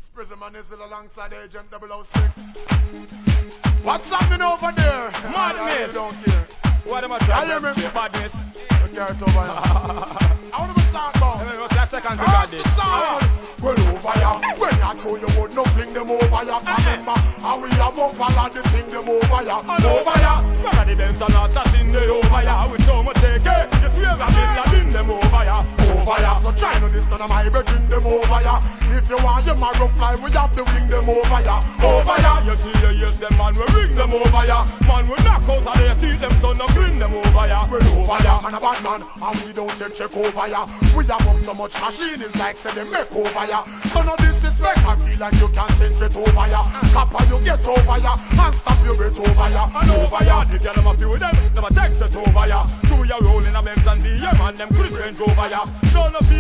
Prism is alongside Agent 006. What's happening over there? Madness. I don't care. What am I I hear trying to me. Madness. Don't care it over here. I want to talk about. Last second to God this. Well over ya, when I throw you would no fling them over ya. Remember, how we have up all of the thing them over ya. Over ya. One of the Benz and lots of things they over ya. With so much AK, you swear that Bin Laden them over ya. Over ya, so try to this none of my brethren them over ya. If you want your man rough line, we have to ring them over ya. Over ya. You see you use them man, we ring them over ya. Man we knock out of their teeth, them son, and bring them over ya. Well over ya, man a bad man, and we don't check over ya. We have up so much machine, it's like say they make over ya. So no disrespect, I feel like you can send it over ya. Kappa you get over ya, and stop you get over ya. And over ya, the girl them a few them, never text it over ya. So we are rolling a Benz and the man them Chris Range over ya. Don't